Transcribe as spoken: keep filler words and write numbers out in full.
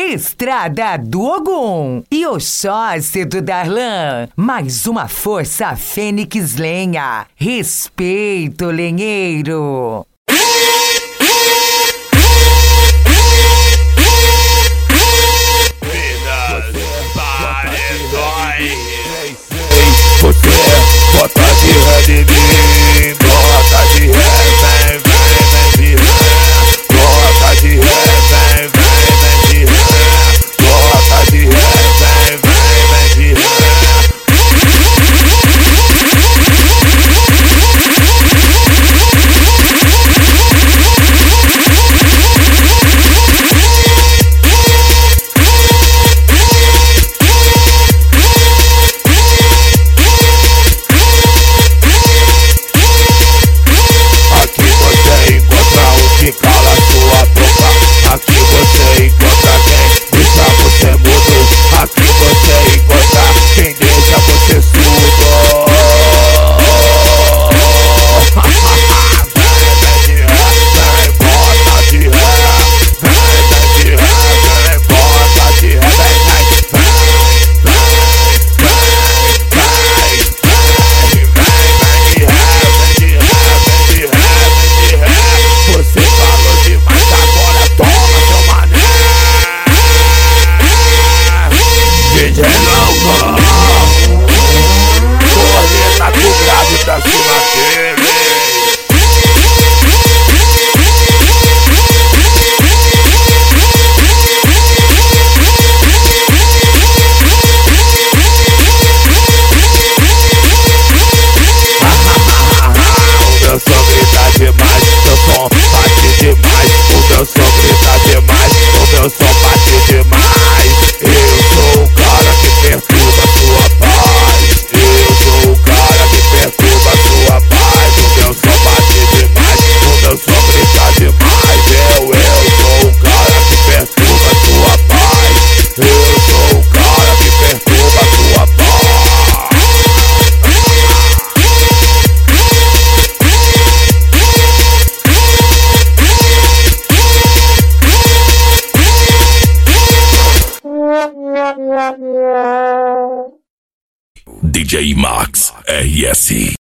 Estrada do Ogum e Oxóssi do Darlan. Mais uma força Fênix Lenha. Respeito, lenheiro. Você bota de ré de mim, bota de ré, vem, vem, vem de ré. Bota de ré, vem, vem, vem de ré. Bota de ré, vem, vem, vem de ré. Que cala sua boca, aqui você encontra quem deixa você mudo, aqui você encontra quem deixa você surdo. Vem, vem de ré, vem, bota de ré, vem, vem de ré, vem, bota de ré, vem, vem, vem, vem, vem, vem, vem de ré, vem de ré, vem de ré, vem de ré. Você falou demais, agora toma seu mané. D J Louco, corneta com grave pra cima dele. O meu som grita demais, meu som bate demais. O meu som grita demais, o meu som bate demais. Eu sou o cara que perturba sua paz. Eu sou o cara que perturba sua paz. O meu som bate demais, o meu som grita demais. Eu, eu sou o cara que perturba sua paz. Eu sou o cara que perturba sua paz. D J Max R S